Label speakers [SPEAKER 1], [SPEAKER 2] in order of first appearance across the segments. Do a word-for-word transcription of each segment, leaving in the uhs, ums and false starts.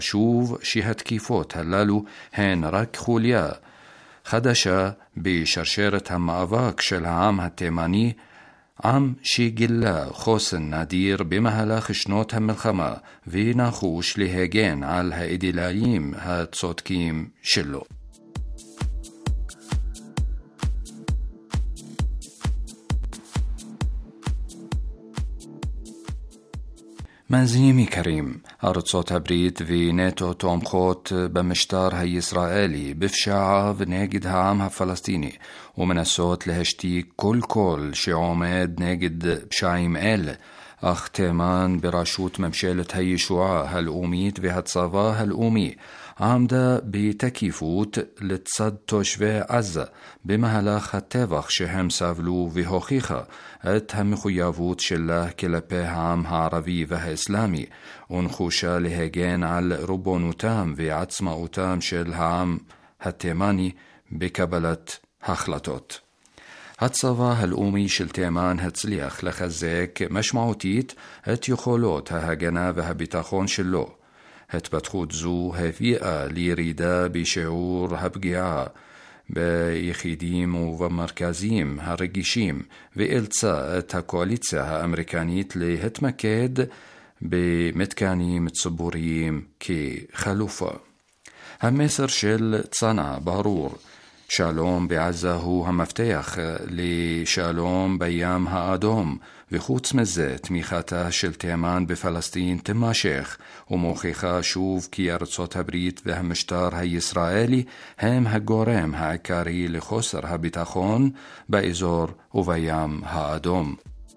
[SPEAKER 1] שוב שהתקיפות הללו הן רק חוליה חדשה בשרשרת המאבק של העם התימני, עם שגילה חוסן נדיר במהלך שנות המלחמה ונחוש להגן על האידיאלים הצודקים שלו. מאזינים יקרים, ארצות הברית ונאטו תומכות במשטר הישראלי בפשעיו נגד העם הפלסטיני ומנסות להשתיק כל קול שעומד נגד פשעים אלה, אך תימן בראשות ממשלת הישועה הלאומית והצבא הלאומי עמדה בתקיפות לצד תושבי עזה במהלך הטבח שהם סבלו והוכיחה את המחויבות שלה כלפי העם הערבי והאסלאמי ונחושה להגן על ריבונותם ועצמאותם של העם התימני בקבלת החלטות. הצבא הלאומי של תימן הצליח לחזק משמעותית את יכולות ההגנה והביטחון שלו. התפתחות זו הביאה לירידה בשיעור הפגיעה ביחידים ובמרכזים הרגישים ואילצה את הקואליציה האמריקנית להתמקד במתקנים ציבוריים כחלופה. המסר של צנע ברור, שלום בעזה הוא המפתח לשלום בים האדום, וחוץ מזה תמיכתה של תימן בפלסטין תמשך ומוכיחה שוב כי ארצות הברית והמשטר הישראלי הם הגורם העיקרי לחוסר הביטחון באזור ובים האדום.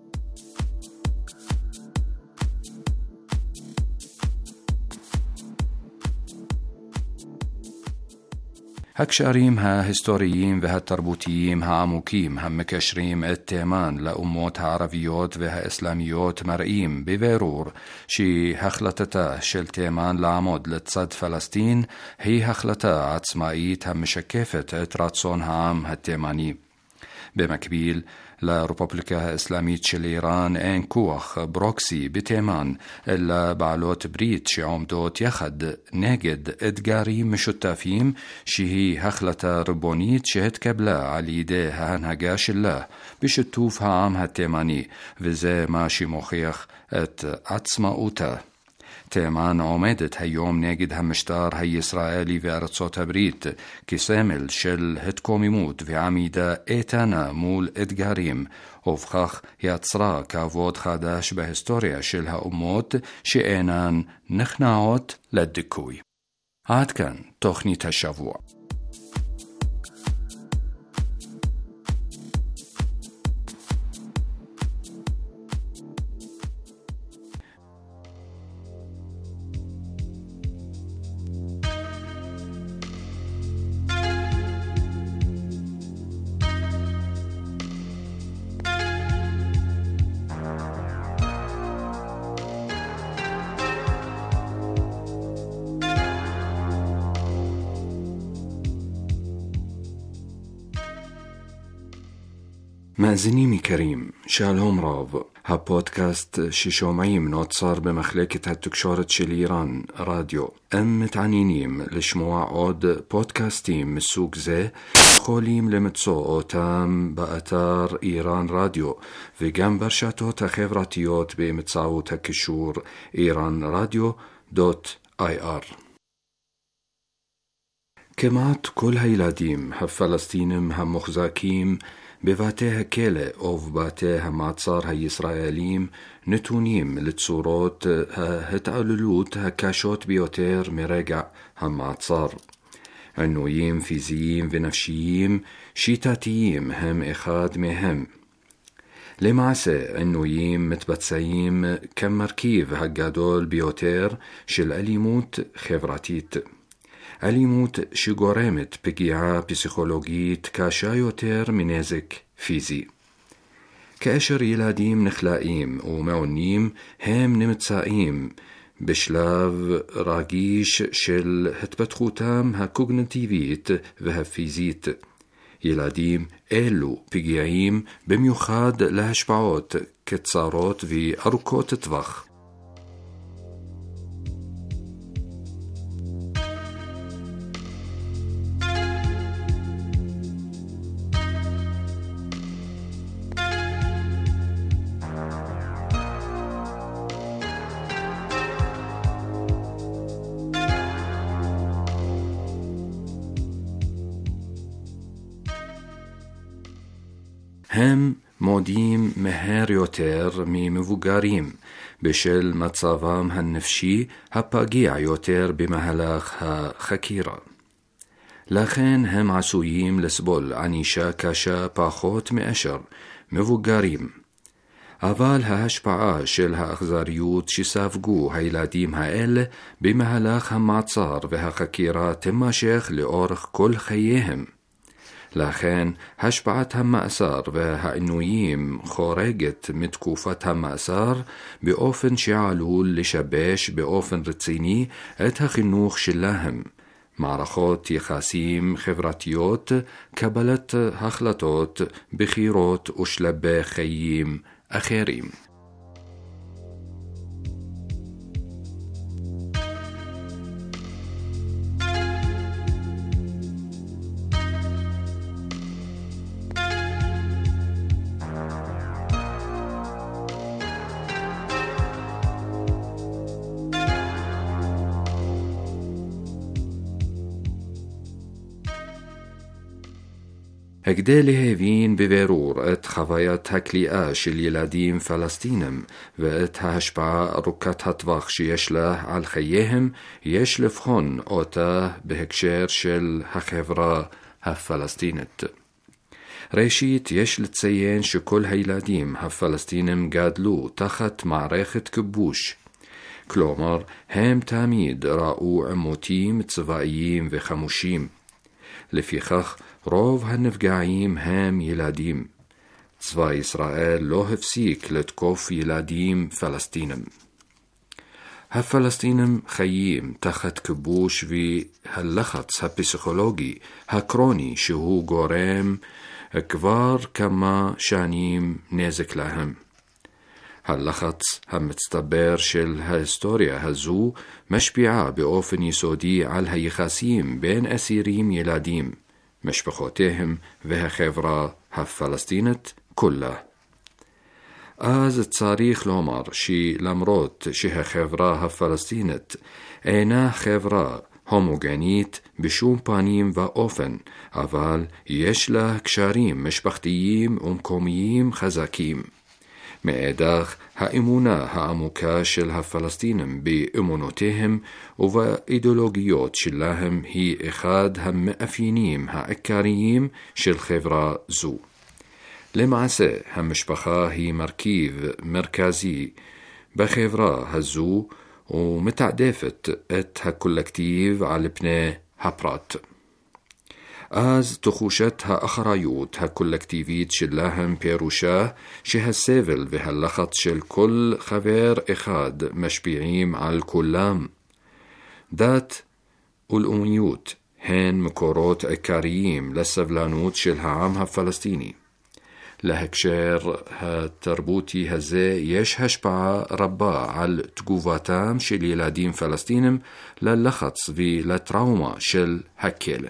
[SPEAKER 1] הקשרים ההיסטוריים והתרבותיים העמוקים המקשרים את תימן לאומות הערביות והאסלאמיות מראים בבירור שהחלטתה של תימן לעמוד לצד פלסטין היא החלטה עצמאית המשקפת את רצון העם התימני. במקביל, לרפובליקה האסלאמית של איראן אין כוח ברוקסי בתימן, אלא בעלות ברית שעומדות יחד נגד אתגרים משותפים שהיא החלטה ריבונית שהתקבלה על ידי ההנהגה שלה בשיתוף העם התימני, וזה מה שמוכיח את עצמאותה. תימן עומדת היום נגד המשטר הישראלי וארצות הברית כסמל של התקוממות ועמידה איתנה מול אתגרים, ובכך יצרה כבוד חדש בהיסטוריה של האומות שאינן נכנעות לדיכוי. עד כאן תוכנית השבוע. מאזינים יקרים, שלום רב. הפודקאסט ששומעים נוצר במחלקת התקשורת של איראן, רדיו. אם מתעניינים לשמוע עוד פודקאסטים מסוג זה, יכולים למצוא אותם באתר איראן רדיו וגם ברשתות החברתיות באמצעות הקישור איראן רדיו דוט איי אר. כמעט כל הילדים הפלסטינים המוחזקים בבתי הכלא או בבתי המעצר הישראלים נתונים לצורות ההתעללות הקשות ביותר מרגע המעצר. עינויים פיזיים ונפשיים שיטתיים הם אחד מהם. למעשה, עינויים מתבצעים כמרכיב הגדול ביותר של אלימות חברתית. אלימות שגורמת פגיעה פסיכולוגית קשה יותר מנזק פיזי. כאשר ילדים נחלאים ומעונים, הם נמצאים בשלב רגיש של התפתחותם הקוגניטיבית והפיזית. ילדים אלו פגיעים במיוחד להשפעות קצרות וארוכות טווח. הם מודים מהר יותר ממבוגרים בשל מצבם הנפשי הפגיע יותר במהלך החקירה. לכן הם עשויים לסבול ענישה קשה פחות מאשר מבוגרים. אבל ההשפעה של האכזריות שספגו הילדים האלה במהלך המעצר והחקירה תימשך לאורך כל חייהם. לכן השפעת המאסר והעינויים חורגת מתקופת המאסר באופן שעלול לשבש באופן רציני את החינוך שלהם, מערכות יחסים חברתיות, קבלת החלטות, בחירות ושלבי חיים אחרים. כדי להבין בבירור את חוויית הכליאה של ילדים פלסטינים ואת ההשפעה ארוכת הטווח שיש לה על חייהם, יש לבחון אותה בהקשר של החברה הפלסטינית. ראשית, יש לציין שכל הילדים הפלסטינים גדלו תחת מערכת כיבוש. כלומר, הם תמיד ראו עימותים צבאיים וחמושים. לפיכך, רוב הנפגעים הם ילדים. צבא ישראל לא הפסיק לתקוף ילדים פלסטינים. הפלסטינים חיים תחת כיבוש והלחץ הפסיכולוגי הקרוני שהוא גורם כבר כמה שנים נזק להם. הלחץ המצטבר של ההיסטוריה הזו משפיעה באופן יסודי על היחסים בין אסירים ילדים, משפחותיהם והחברה הפלסטינית כולה. אז צריך לומר שלמרות שהחברה הפלסטינית אינה חברה הומוגנית בשום פנים ואופן, אבל יש לה קשרים משפחתיים ומקומיים חזקים. מאידך, האמונה העמוקה של הפלסטינים באמונותיהם ובאידיאולוגיות שלהם היא אחד המאפיינים העיקריים של חברה זו. למעשה, המשפחה היא מרכיב מרכזי בחברה הזו ומתעדפת את הקולקטיב על פני הפרט. אז תחושת האחריות הקולקטיבית שלהם פירושה שהסבל והלחץ של כל חבר אחד משפיעים על כולם. דת ולאומיות הן מקורות עיקריים לסבלנות של העם הפלסטיני. להקשר התרבותי הזה יש השפעה רבה על תגובתם של ילדים פלסטינים ללחץ ולטראומה של הכלא.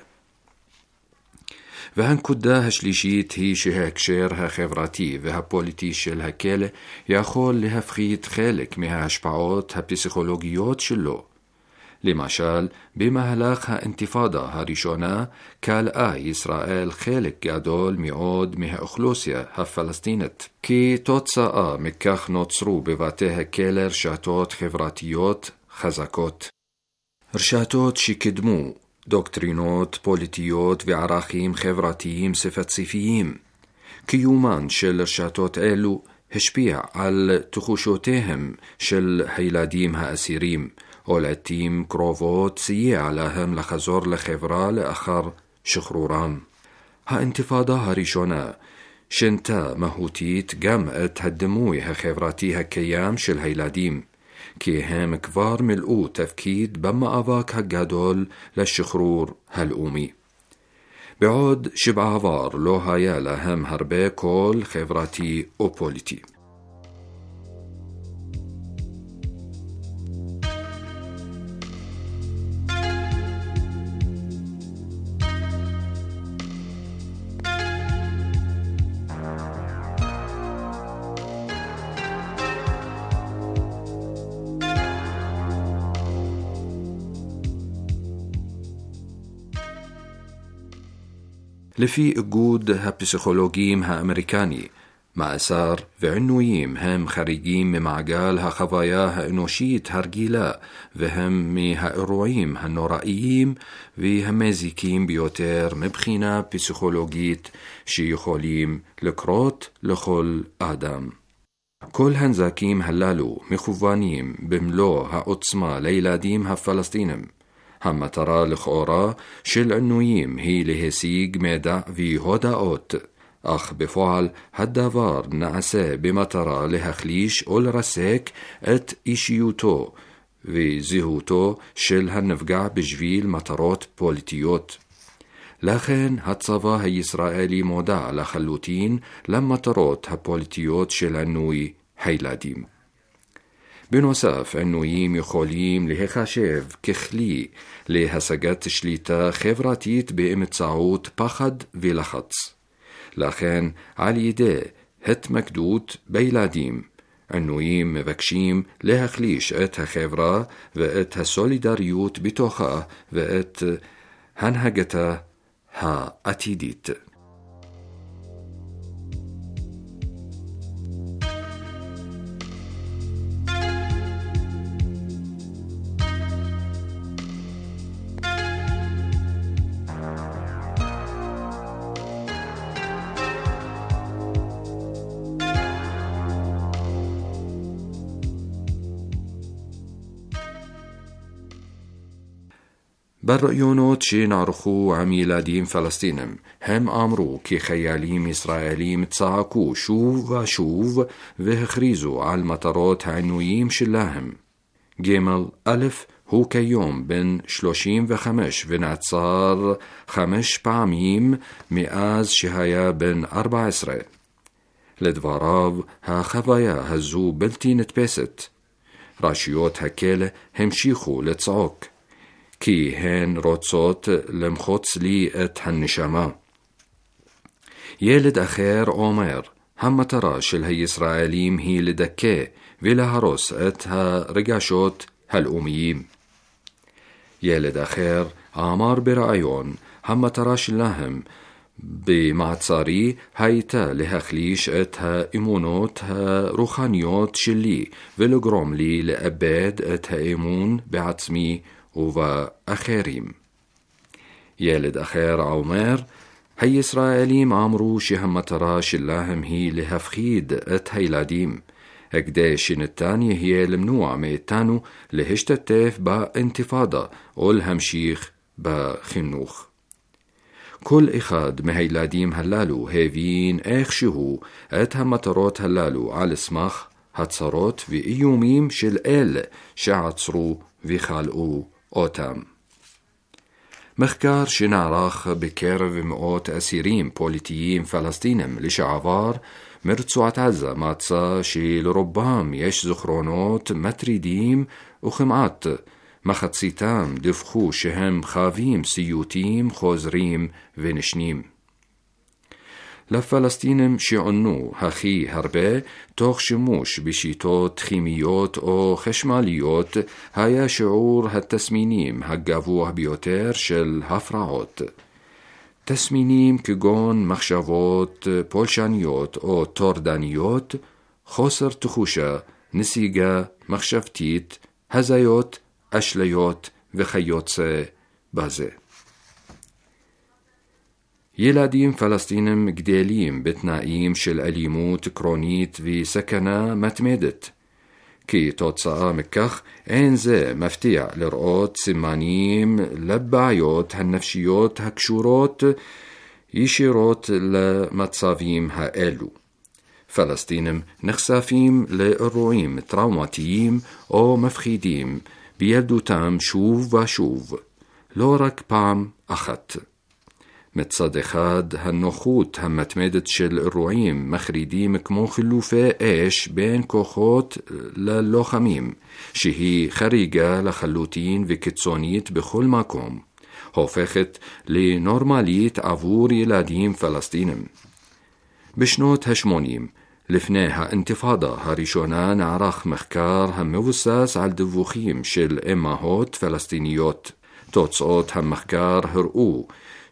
[SPEAKER 1] והנקודה השלישית היא שההקשר החברתי והפוליטי של הכלא יכול להפחית חלק מההשפעות הפסיכולוגיות שלו. למשל, במהלך האינתיפאדה הראשונה כלאה ישראל חלק גדול מאוד מהאוכלוסייה הפלסטינית. כתוצאה מכך נוצרו בבתי הכלא רשתות חברתיות חזקות. רשתות שקידמו דוקטרינות פוליטיות וערכים חברתיים ספציפיים. קיומן של רשתות אלו השפיע על תחושותיהם של הילדים האסירים, ולעתים קרובות סייע להם לחזור לחברה לאחר שחרורם. האינתיפאדה הראשונה שינתה מהותית גם את הדימוי החברתי הקיים של הילדים, כי הם כבר מילאו תפקיד במאבק הגדול לשחרור הלאומי. בעוד שבעבר לא היה להם הרבה קול חברתי ופוליטי. לפי איגוד הפסיכולוגים האמריקני, מאסר ועינויים הם חריגים ממעגל החוויה האנושית הרגילה, והם מהאירועים הנוראיים והמזיקים ביותר מבחינה פסיכולוגית שיכולים לקרות לכל אדם. כל הנזקים הללו מכוונים במלוא העוצמה לילדים הפלסטינים. המטרה לכאורה של עינויים היא להשיג מידע והודעות, אך בפועל הדבר נעשה במטרה להחליש או לרסק את אישיותו וזהותו של הנפגע בשביל מטרות פוליטיות. לכן הצבא הישראלי מודע לחלוטין למטרות הפוליטיות של עינוי הילדים. בנוסף, עינויים יכולים להיחשב ככלי להשגת שליטה חברתית באמצעות פחד ולחץ. לכן, על ידי התמקדות בילדים, עינויים מבקשים להחליש את החברה ואת הסולידריות בתוכה ואת הנהגתה העתידית. بالرأيونات שנערכו עם ילדים פלסטינים, הם אמרו כי חיילים ישראלים צעקו שוב ושוב והכריזו על מטרות העינויים שלהם. ג' א' הוא כיום בן שלושים וחמש ונעצר חמש פעמים מאז שהיה בן ארבע עשרה. לדבריו, החוויה הזו בלתי נתפסת. רשויות הכלא המשיכו לצעוק, כי הן רוצות למחוץ לי את הנשמה. ילד אחר אומר, המטרה של הישראלים היא לדכא ולהרוס את הרגשות הלאומיים. ילד אחר אמר ברעיון, המטרה שלהם במעצרי הייתה להחליש את האמונות הרוחניות שלי ולגרום לי לאבד את האמון בעצמי ובאחרים. ילד אחר אומר, הישראלים אמרו שהמטרה שלהם היא להפחיד את הילדים, כדי שניתן יהיה למנוע מאיתנו להשתתף באינתיפאדה או להמשיך בחינוך. כל אחד מהילדים הללו הבין איכשהו את המטרות הללו על סמך הצהרות ואיומים של אלה שעצרו וחלאו אותם. מחקר שנערך בקרב מאות אסירים פוליטיים פלסטינים לשעבר מרצועת עזה מצא שלרובם יש זיכרונות מטרידים, וכמעט מחציתם דיווחו שהם חווים סיוטים חוזרים ונשנים. לפלסטינים שעונו הכי הרבה תוך שימוש בשיטות כימיות או חשמליות היה שיעור התסמינים הגבוה ביותר של הפרעות. תסמינים כגון מחשבות פולשניות או טורדניות, חוסר תחושה, נסיגה מחשבתית, הזיות, אשליות וכיוצא בזה. ילדים פלסטינים גדלים בתנאים של אלימות קרונית וסכנה מתמדת. כתוצאה מכך אין זה מפתיע לראות סימנים לבעיות הנפשיות הקשורות ישירות למצבים האלו. פלסטינים נחשפים לאירועים טראומטיים או מפחידים בילדותם שוב ושוב, לא רק פעם אחת. מצד אחד, הנוחות המתמדת של אירועים מחרידים כמו חילופי אש בין כוחות ללוחמים, שהיא חריגה לחלוטין וקיצונית בכל מקום, הופכת לנורמלית עבור ילדים פלסטינים. בשנות ה-שמונים, לפני האינתיפאדה הראשונה, נערך מחקר המבוסס על דיווחים של אמהות פלסטיניות. תוצאות המחקר הראו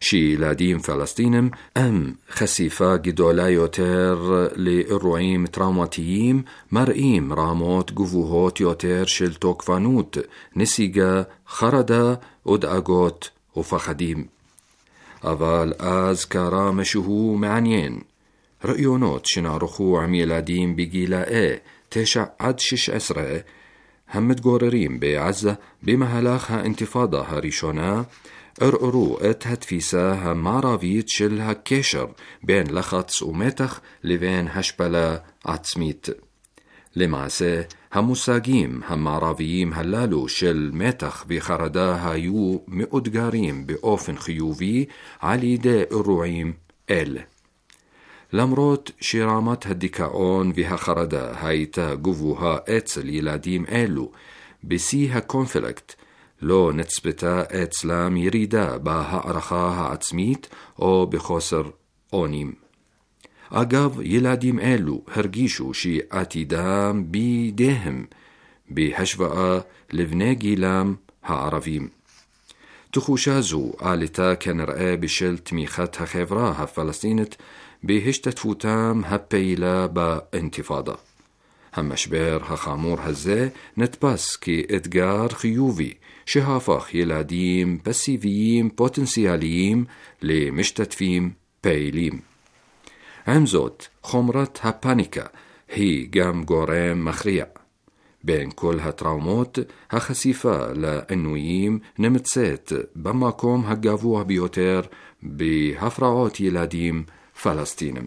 [SPEAKER 1] שילדים פלסטינים הם חשיפה גדולה יותר לאירועים טראומטיים מראים רמות גבוהות יותר של תוקפנות, נסיגה, חרדה ודאגות ופחדים. אבל אז קרה משהו מעניין. ראיונות שנערכו עם ילדים בגילאי תשע עד שש עשרה המתגוררים בעזה במהלך האינתיפאדה הראשונה ערערו את התפיסה המערבית של הקשר בין לחץ ומתח לבין השפלה עצמית. למעשה, המושגים המערביים הללו של מתח וחרדה היו מאותגרים באופן חיובי על ידי אירועים אלה. למרות שרמת הדיכאון והחרדה הייתה גבוהה אצל ילדים אלו, בשיא הקונפליקט לא נצפתה אצלם ירידה בהערכה העצמית או בחוסר אונים. אגב, ילדים אלו הרגישו שעתידם בידיהם בהשוואה לבני גילם הערבים. תחושה זו עלתה כנראה בשל תמיכת החברה הפלסטינית בהשתתפותם הפעילה באינתיפאדה. המשבר החמור הזה נתפס כאתגר חיובי שהפך ילדים פסיביים פוטנציאליים למשתתפים פעילים. עם זאת, חומרת הפאניקה היא גם גורם מכריע. בין כל הטראומות, החשיפה לעינויים נמצאת במקום הגבוה ביותר בהפרעות ילדים פלסטינים.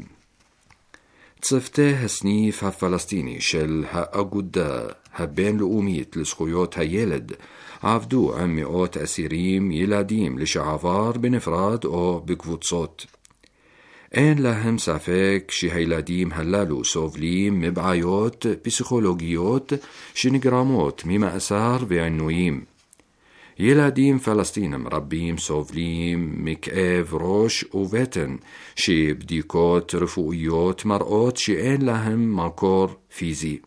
[SPEAKER 1] צוותי הסניף הפלסטיני של האגודה הבינלאומית לזכויות הילד עבדו עם מאות אסירים ילדים לשעבר בנפרד או בקבוצות. אין להם ספק שהילדים הללו סובלים מבעיות פסיכולוגיות שנגרמות ממאסר ועינויים. ילדים פלסטינים רבים סובלים מכאב ראש ובטן, שבדיקות רפואיות מראות שאין להם מקור פיזי.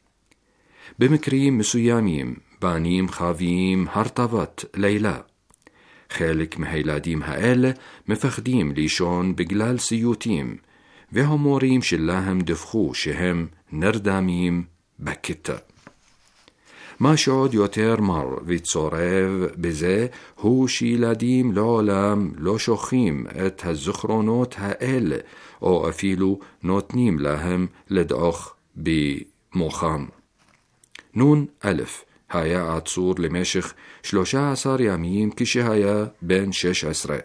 [SPEAKER 1] במקרים מסוימים בנים חווים הרטבת לילה. חלק מהילדים האלה מפחדים לישון בגלל סיוטים, והמורים שלהם דיווחו שהם נרדמים בכיתה. מה שעוד יותר מר וצורב בזה הוא שילדים לעולם לא שוכחים את הזיכרונות האלה או אפילו נותנים להם לדעוך במוחם. נון אלף היה עצור למשך שלושה עשר ימים כשהיה בן שש עשרה.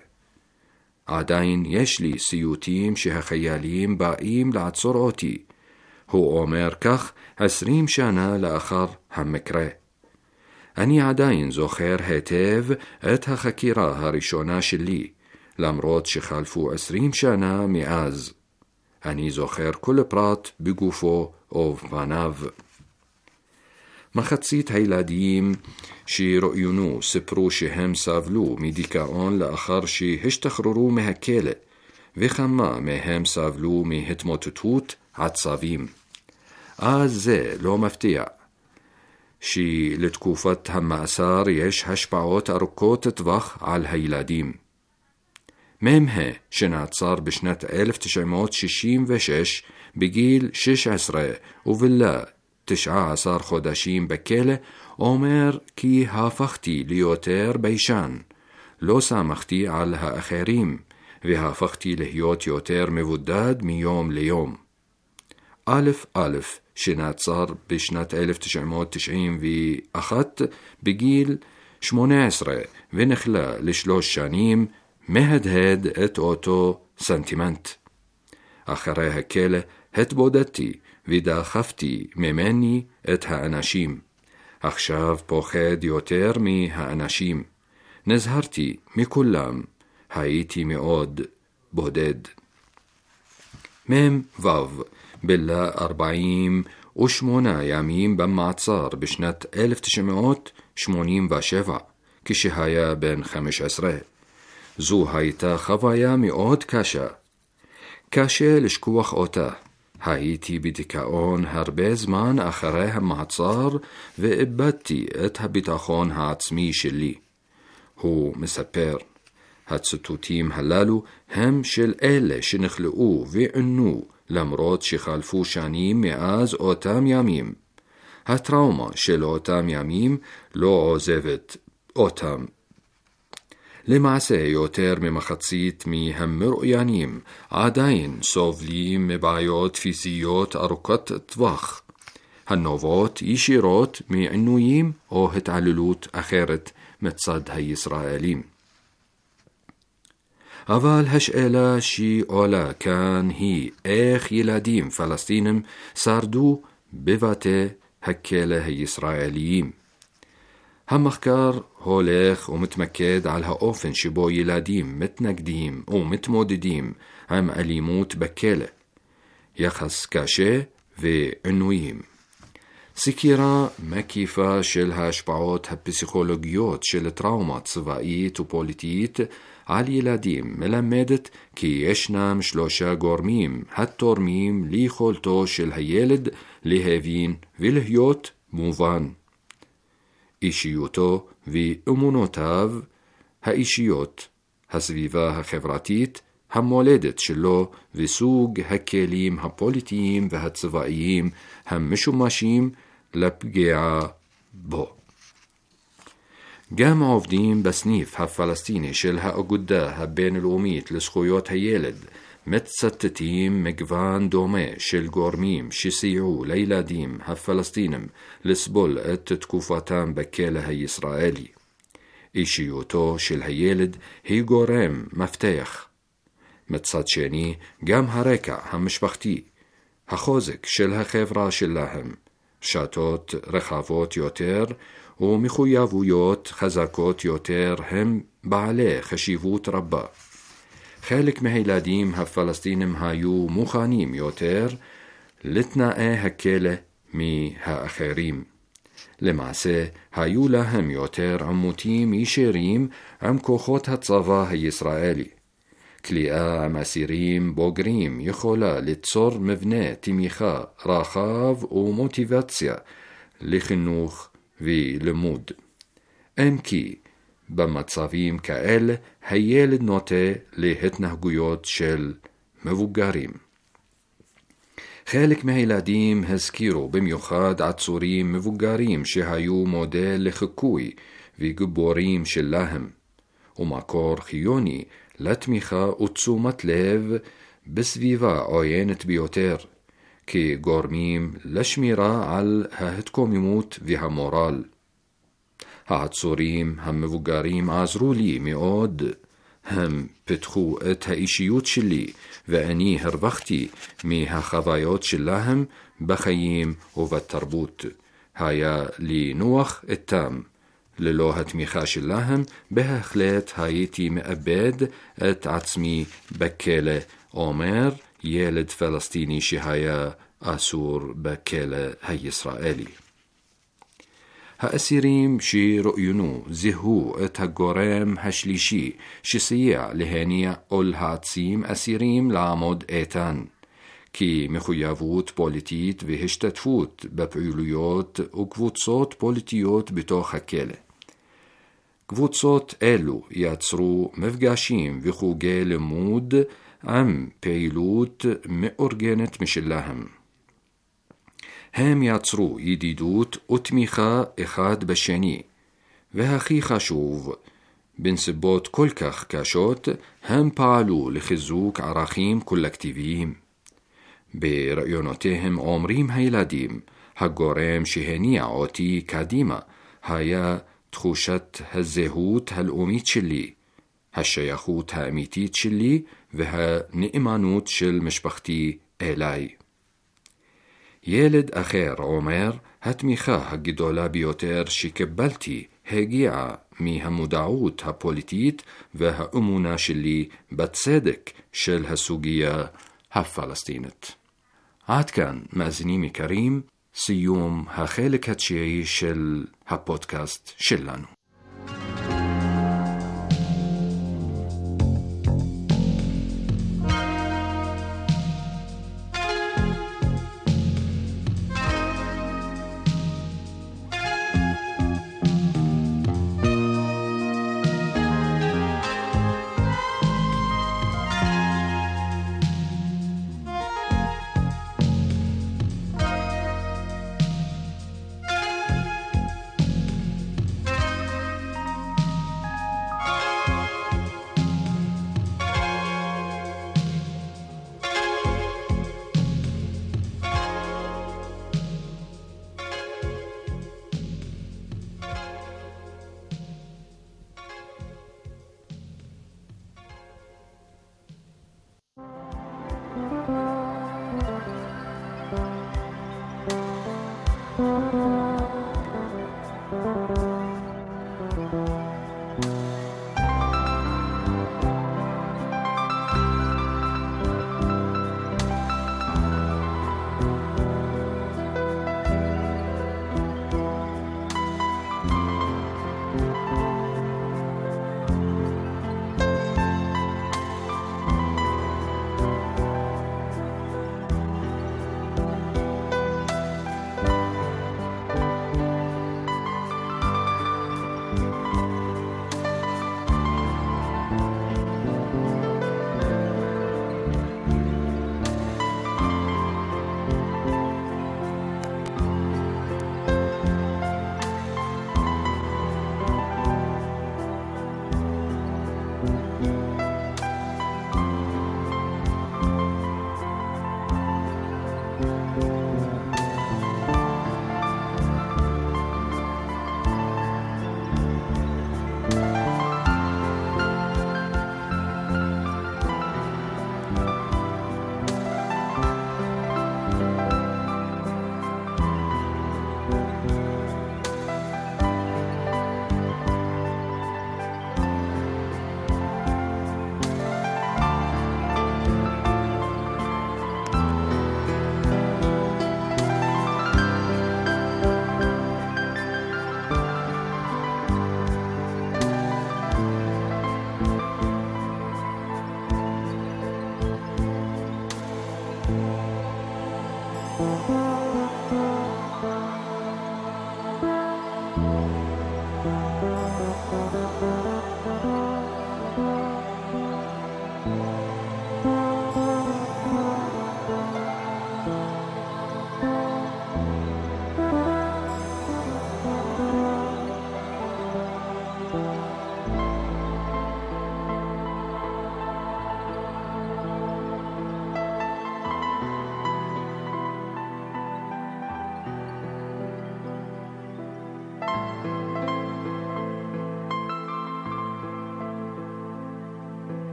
[SPEAKER 1] עדיין יש לי סיוטים שהחיילים באים לעצור אותי. הוא אומר כך עשרים שנה לאחר המקרה. אני עדיין זוכר היטב את החקירה הראשונה שלי, למרות שחלפו עשרים שנה מאז. אני זוכר כל פרט בגופו ובפניו. מחצית הילדים שראוינו סיפרו שהם סבלו מדיכאון לאחר שהשתחררו מהכלא, וכמה מהם סבלו מהתמוטטות עצבים. אז זה לא מפתיע שלתקופת המאסר יש השפעות ארוכות טווח על הילדים. ממחה שנעצר בשנת אלף תשע מאות שישים ושש בגיל שש עשרה ובילה תשעה עשר חודשים בכלא, אומר כי הפכתי ליותר ביישן, לא סמכתי על האחרים, והפכתי להיות יותר מבודד מיום ליום. א' א' שנעצר בשנת אלף תשע מאות תשעים ואחת בגיל שמונה עשרה ונכלה לשלוש שנים, מהדהד את אותו סנטימנט. אחרי הכלא התבודדתי ודחפתי ממני את האנשים. עכשיו פוחד יותר מהאנשים. נזהרתי מכולם. הייתי מאוד בודד. מם וו בילה ארבעים ושמונה ימים במעצר בשנת אלף תשע מאות שמונים ושבע, כשהיה בן חמש עשרה. זו הייתה חוויה מאוד קשה. קשה לשכוח אותה. הייתי בדיכאון הרבה זמן אחרי המעצר ואיבדתי את הביטחון העצמי שלי. הוא מספר, הציטוטים הללו הם של אלה שנחלאו וענו למרות שחלפו שנים מאז אותם ימים. הטראומה של אותם ימים לא עוזבת אותם. למעשה יותר ממחצית מהמרואיינים עדיין סובלים מבעיות פיזיות ארוכות טווח, הנובעות ישירות מעינויים או התעללות אחרת מצד הישראלים. אבל השאלה שעולה כאן היא איך ילדים פלסטינים שרדו בבתי הכלא הישראליים. המחקר הולך ומתמקד על האופן שבו ילדים מתנגדים ומתמודדים עם אלימות בכלא, יחס קשה ועינויים. סקירה מקיפה של ההשפעות הפסיכולוגיות של טראומה צבאית ופוליטית על ילדים מלמדת כי ישנם שלושה גורמים התורמים ליכולתו של הילד להבין ולהיות מובן: אישיותו ואמונותיו האישיות, הסביבה החברתית, המולדת שלו וסוג הכלים הפוליטיים והצבאיים המשומשים לפגיעה בו. גם עובדים בסניף הפלסטיני של האגודה הבינלאומית לזכויות הילד מצטטים מגוון דומה של גורמים שסייעו לילדים הפלסטינים לסבול את תקופתם בכלא הישראלי. אישיותו של הילד היא גורם מפתח. מצד שני, גם הרקע המשפחתי, החוזק של החברה שלהם, שתות רחבות יותר ומחויבויות חזקות יותר הם בעלי חשיבות רבה. חלק מהילדים הפלסטינים היו מוכנים יותר לתנאי הכלא מהאחרים. למעשה, היו להם יותר עימותים ישירים עם כוחות הצבא הישראלי. כליאה עם אסירים בוגרים יכולה ליצור מבנה תמיכה רחב ומוטיבציה לחינוך ולימוד. אם כי במצבים כאלה הילד נוטה להתנהגויות של מבוגרים. חלק מהילדים הזכירו במיוחד עצורים מבוגרים שהיו מודל לחיקוי וגיבורים שלהם, ומקור חיוני לתמיכה ותשומת לב בסביבה עוינת ביותר, כגורמים לשמירה על ההתקוממות והמורל. העצורים המבוגרים עזרו לי מאוד, הם פיתחו את האישיות שלי ואני הרווחתי מהחוויות שלהם בחיים ובתרבות. היה לי נוח איתם. ללא התמיכה שלהם בהחלט הייתי מאבד את עצמי בכלא, אומר ילד פלסטיני שהיה אסור בכלא הישראלי. האסירים שראוינו זיהו את הגורם השלישי שסייע להניע או להעצים אסירים לעמוד איתן, כי מחויבות פוליטית והשתתפות בפעילויות וקבוצות פוליטיות בתוך הכלא. קבוצות אלו יצרו מפגשים וחוגי לימוד עם פעילות מאורגנת משלהם. הם יצרו ידידות ותמיכה אחד בשני, והכי חשוב, בנסיבות כל כך קשות, הם פעלו לחיזוק ערכים קולקטיביים. ברעיונותיהם אומרים הילדים, הגורם שהניע אותי קדימה היה תחושת הזהות הלאומית שלי, השייכות האמיתית שלי והנאמנות של משפחתי אליי. ילד אחר אומר, התמיכה הגדולה ביותר שקיבלתי הגיעה מהמודעות הפוליטית והאמונה שלי בצדק של הסוגיה הפלסטינית. עד כאן, מאזינים יקרים, סיום החלק התשיעי של הפודקאסט שלנו.